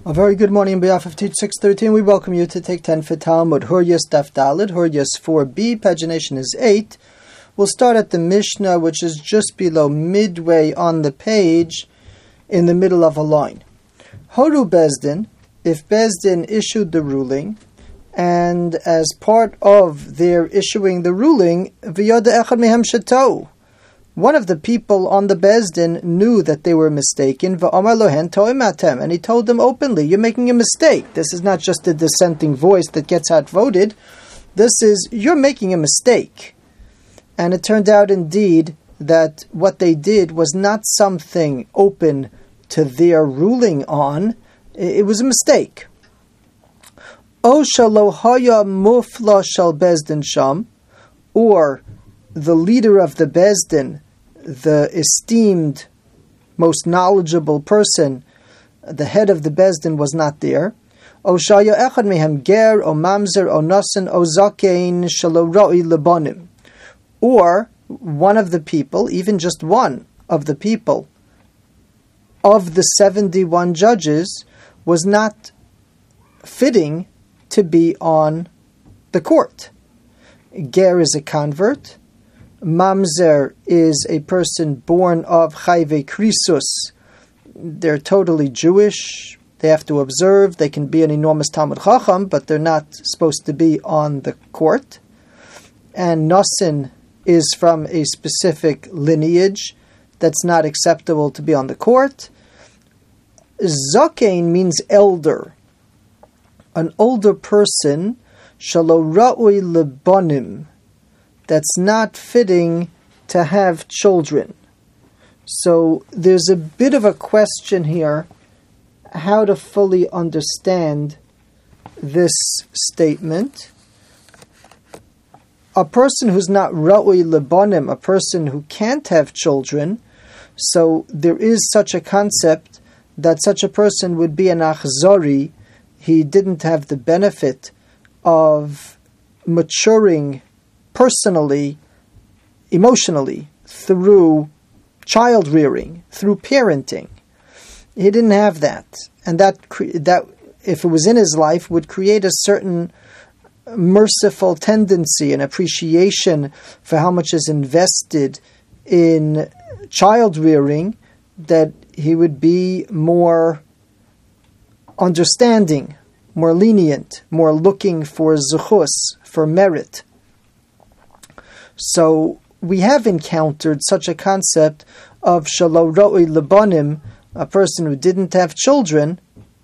A very good morning on behalf of Teach 613. We welcome you to take 10 for Talmud. Huryas Daf Daled, Huryas 4b, pagination is 8. We'll start at the Mishnah, which is just below midway on the page, in the middle of a line. Horu Bezdin, if Bezdin issued the ruling, and as part of their issuing the ruling, V'yoda echad mehem shetau, one of the people on the Bezdin knew that they were mistaken, and he told them openly, you're making a mistake. This is not just a dissenting voice that gets outvoted. This is, you're making a mistake. And it turned out indeed that what they did was not something open to their ruling on. It was a mistake. O shalohaya mufla shal Bezdin sham, or the leader of the Bezdin, the esteemed, most knowledgeable person, the head of the Bezdin was not there. O shaya echad mehem ger, o mamzer, o nasan, o zakein, shalo ra'i lebanim. Or one of the people, even just one of the people, of the 71 judges, was not fitting to be on the court. Ger is a convert. Mamzer is a person born of Chayve Krisus. They're totally Jewish. They have to observe. They can be an enormous Talmud Chacham, but they're not supposed to be on the court. And Nasin is from a specific lineage that's not acceptable to be on the court. Zakein means elder. An older person, shalo ra'ui lebanim, that's not fitting to have children. So there's a bit of a question here how to fully understand this statement. A person who's not ra'ui lebanim, a person who can't have children, so there is such a concept that such a person would be an achzari. He didn't have the benefit of maturing personally, emotionally, through child rearing, through parenting. He didn't have that. And that if it was in his life, would create a certain merciful tendency and appreciation for how much is invested in child rearing, that he would be more understanding, more lenient, more looking for zuchus, for merit. So we have encountered such a concept of shalo ra'ui lebanim, a person who didn't have children,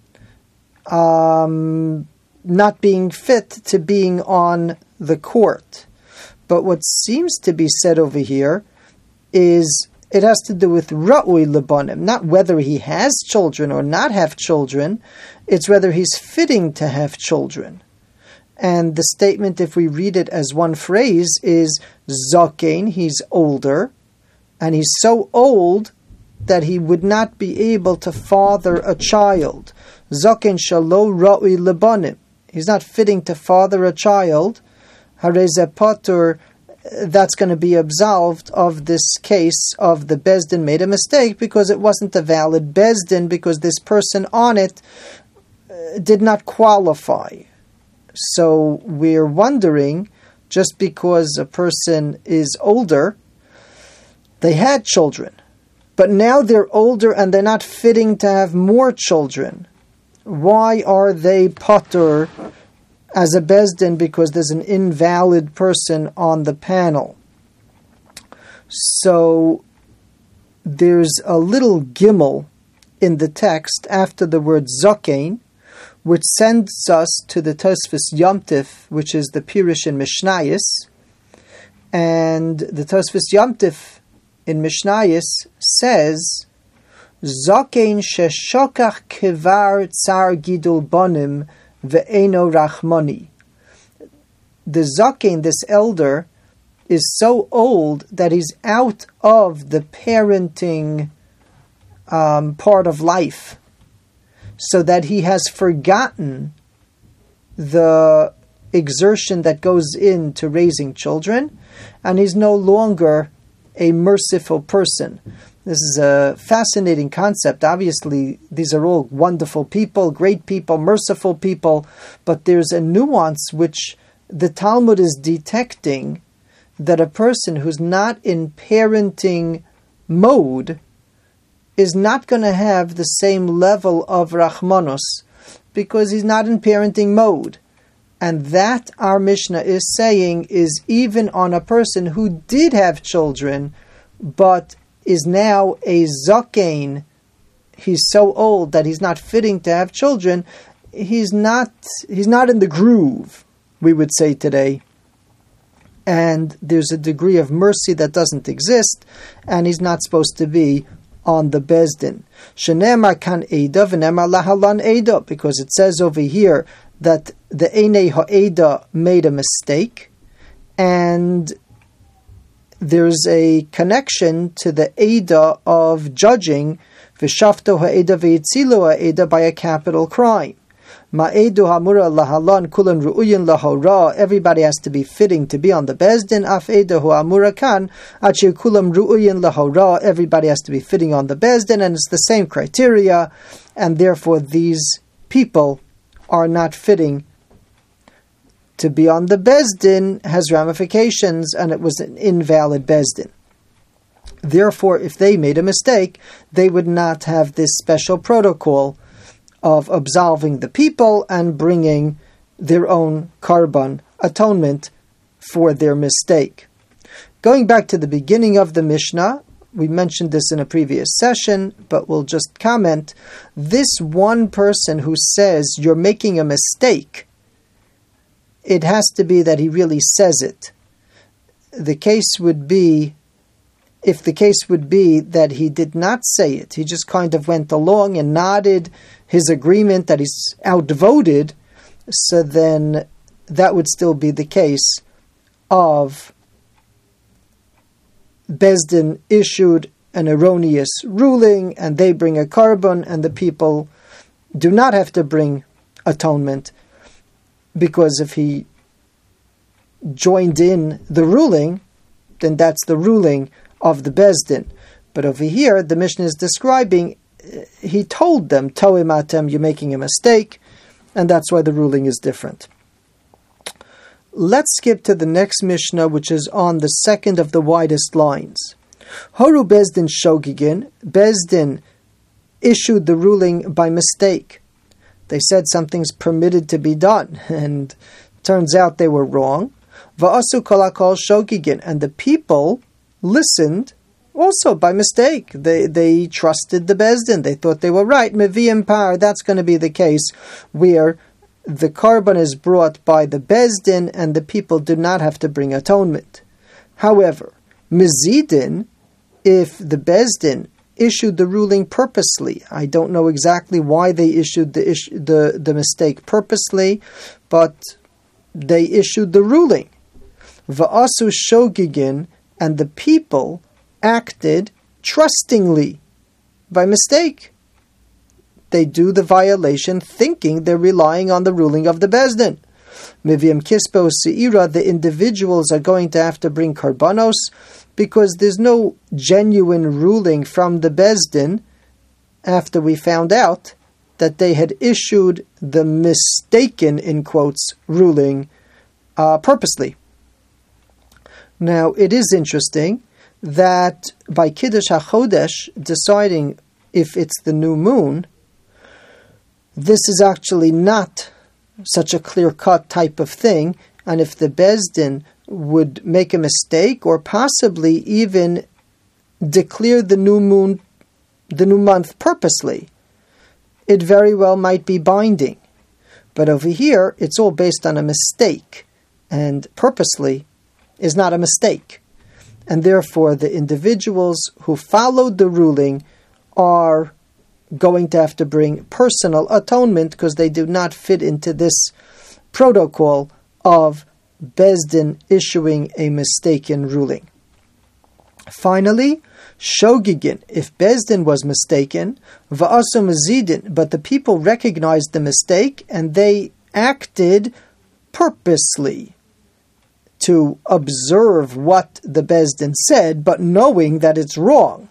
not being fit to being on the court. But what seems to be said over here is it has to do with ra'ui lebanim, not whether he has children or not have children, it's whether he's fitting to have children. And the statement, if we read it as one phrase, is zakein, he's older, and he's so old that he would not be able to father a child. Zakein shalo ra'ui lebanim. He's not fitting to father a child. Hareze patur, that's going to be absolved of this case of the Bezdin made a mistake because it wasn't a valid Bezdin, because this person on it did not qualify. So we're wondering, just because a person is older, they had children, but now they're older and they're not fitting to have more children. Why are they patur as a Bezdin? Because there's an invalid person on the panel. So there's a little gimel in the text after the word zakein, which sends us to the Tosfos Yom Tif, which is the Pirush in Mishnayos. And the Tosfos Yom Tif in Mishnayos says, Zakein sheshokach kevar tsar gidul bonim ve'eno rachmoni. The Zakein, this elder, is so old that he's out of the parenting part of life, so that he has forgotten the exertion that goes into raising children, and he's no longer a merciful person. This is a fascinating concept. Obviously, these are all wonderful people, great people, merciful people, but there's a nuance which the Talmud is detecting, that a person who's not in parenting mode is not going to have the same level of Rachmanos because he's not in parenting mode. And that, our Mishnah is saying, is even on a person who did have children, but is now a Zakein. He's so old that he's not fitting to have children. He's not in the groove, we would say today. And there's a degree of mercy that doesn't exist, and he's not supposed to be on the Bezdin. Shenemar kan Eida v'nemar lahalan Eida, because it says over here that the Einei Ha'eda made a mistake, and there's a connection to the Eida of judging v'shafto Ha'eda v'yitzilu Ha'eda by a capital crime. Ma'edu hamura lahalan kulan ru'uyin lahora. Everybody has to be fitting to be on the Bezdin. Af edahu hamura kan achir kulam ru'uyin lahora. Everybody has to be fitting on the Bezdin, and it's the same criteria, and therefore these people are not fitting to be on the Bezdin. Has ramifications, and it was an invalid Bezdin. Therefore, if they made a mistake, they would not have this special protocol of absolving the people and bringing their own korban atonement for their mistake. Going back to the beginning of the Mishnah, we mentioned this in a previous session, but we'll just comment. This one person who says you're making a mistake, it has to be that he really says it. The case would be, if the case would be that he did not say it, he just kind of went along and nodded his agreement that he's outvoted, so then that would still be the case of Bezdin issued an erroneous ruling and they bring a korban and the people do not have to bring atonement, because if he joined in the ruling, then that's the ruling of the Bezdin. But over here, the Mishnah is describing, he told them, Toim atem, you're making a mistake, and that's why the ruling is different. Let's skip to the next Mishnah, which is on the second of the widest lines. Horu Bezdin Shogigin, Bezdin issued the ruling by mistake. They said something's permitted to be done, and turns out they were wrong. Va'asu kolakol Shogigin, and the people listened also by mistake. They trusted the Bezdin. They thought they were right. Meviyim par, that's going to be the case where the korban is brought by the Bezdin and the people do not have to bring atonement. However, mezidin, if the Bezdin issued the ruling purposely, I don't know exactly why they issued the mistake purposely, but they issued the ruling. Va'asu shogigin, and the people acted trustingly by mistake. They do the violation thinking they're relying on the ruling of the Bezdin. Mivim kispo seira, the individuals are going to have to bring karbanos because there's no genuine ruling from the Bezdin after we found out that they had issued the mistaken, in quotes, ruling purposely. Now, it is interesting that by Kiddush HaChodesh, deciding if it's the new moon, this is actually not such a clear-cut type of thing, and if the Bezdin would make a mistake or possibly even declare the new moon, the new month purposely, it very well might be binding. But over here, it's all based on a mistake, and purposely is not a mistake. And therefore, the individuals who followed the ruling are going to have to bring personal atonement because they do not fit into this protocol of Bezdin issuing a mistaken ruling. Finally, Shogigin, if Bezdin was mistaken, Va'asu Mazidin, but the people recognized the mistake and they acted purposely to observe what the Bezdin said, but knowing that it's wrong.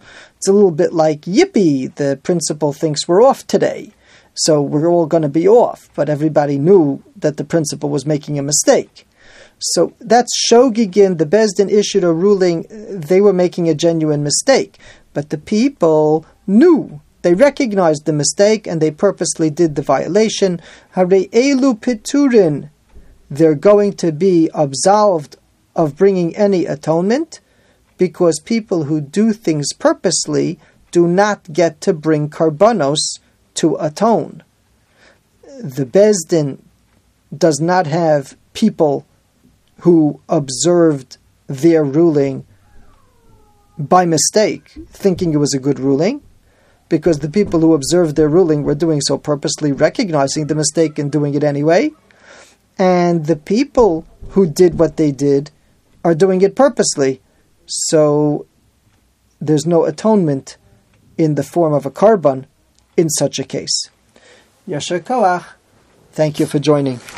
It's a little bit like, yippee, the principal thinks we're off today, so we're all going to be off. But everybody knew that the principal was making a mistake. So that's Shogigin. The Beis Din issued a ruling, they were making a genuine mistake. But the people knew. They recognized the mistake and they purposely did the violation. Hare elu piturin. They're going to be absolved of bringing any atonement, because people who do things purposely do not get to bring karbanos to atone. The Beis Din does not have people who observed their ruling by mistake, thinking it was a good ruling, because the people who observed their ruling were doing so purposely, recognizing the mistake and doing it anyway. And the people who did what they did are doing it purposely. So there's no atonement in the form of a karban in such a case. Yasher koach. Thank you for joining.